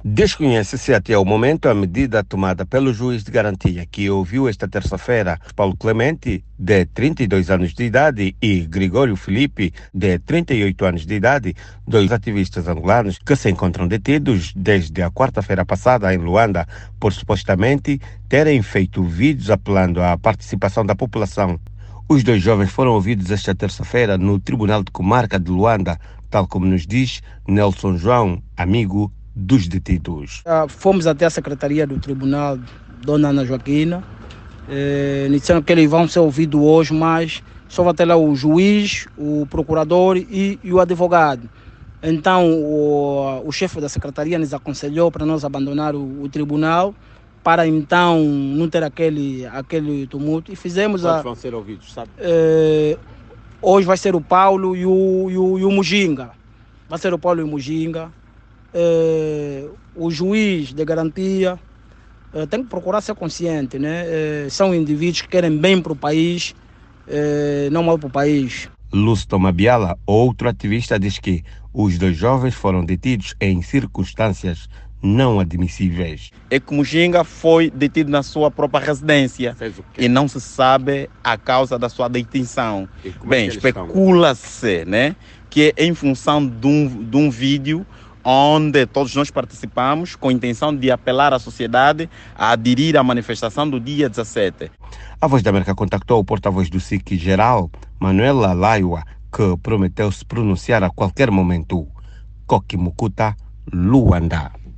Desconhece-se até o momento a medida tomada pelo juiz de garantia que ouviu esta terça-feira Paulo Clemente, de 32 anos de idade, e Gregório Filipe, de 38 anos de idade, dois ativistas angolanos que se encontram detidos desde a quarta-feira passada em Luanda por supostamente terem feito vídeos apelando à participação da população. Os dois jovens foram ouvidos esta terça-feira no Tribunal de Comarca de Luanda, tal como nos diz Nelson João, amigo dos detidos. Fomos até a secretaria do tribunal, Dona Ana Joaquina, disseram que eles vão ser ouvidos hoje, mas só vai ter lá o juiz, o procurador e o advogado. Então o chefe da secretaria nos aconselhou para nós abandonar o tribunal, para então não ter aquele tumulto, e fizemos. Quantos vão ser ouvidos, sabe? Hoje vai ser o Paulo e o Mujinga. Vai ser o Paulo e o Mujinga. O juiz de garantia tem que procurar ser consciente, né? São indivíduos que querem bem para o país, não mal para o país. Lúcio Tomabiala, outro ativista, diz que os dois jovens foram detidos em circunstâncias não admissíveis. É que Mujinga foi detido na sua própria residência e não se sabe a causa da sua detenção. Bem, especula-se, né, que é em função de um vídeo onde todos nós participamos com a intenção de apelar à sociedade a aderir à manifestação do dia 17. A Voz da América contactou o porta-voz do SIC geral, Manuela Laiwa, que prometeu se pronunciar a qualquer momento. Koki Mukuta, Luanda.